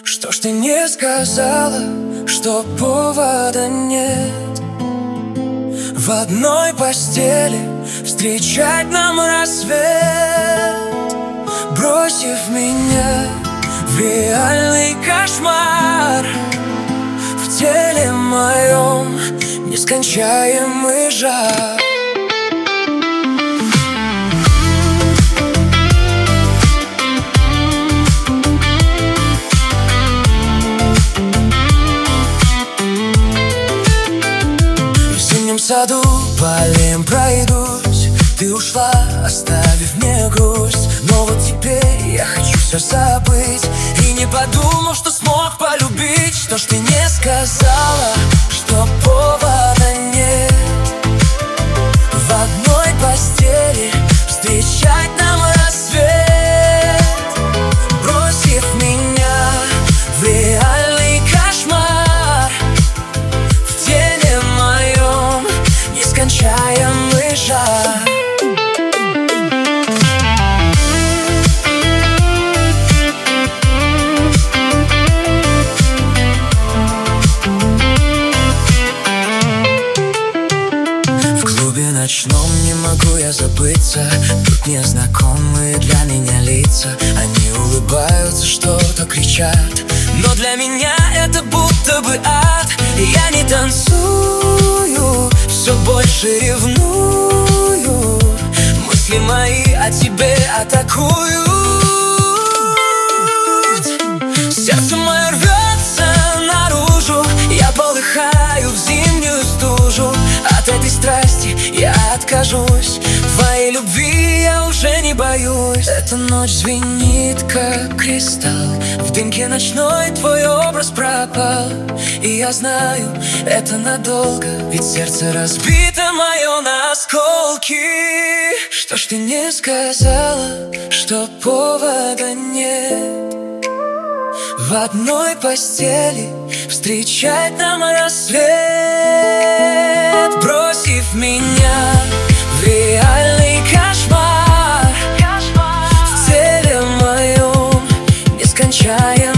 Что ж ты не сказала, что повода нет в одной постели встречать нам рассвет, бросив меня в реальный кошмар, в теле моем нескончаемый жар. В саду по аллеям пройдусь, ты ушла, оставив мне грусть. Но вот теперь я хочу все забыть и не подумал, что смог полюбить. Что ж ты не сказала, что повода нет в одной постели встречать нам рассвет, бросив меня в реальный кошмар, в теле моем нескончаемый жар. В клубе ночном не могу я забыться. Тут незнакомые для меня лица. Они улыбаются, что-то кричат, но для меня это будто бы ад. И я не танцую, все больше ревную. Мысли мои о тебе атакуют. Сердце мое рвется наружу, я полыхаю в зимнюю стужу. От этой страсти я откажусь, твоей любви я уже не боюсь. Эта ночь звенит, как кристалл, в дымке ночной твой образ пропал. И я знаю, это надолго, ведь сердце разбито мое на осколки. Что ж ты не сказала, что повода нет в одной постели встречать нам рассвет, бросив меня в реальный кошмар, в теле моем нескончаемый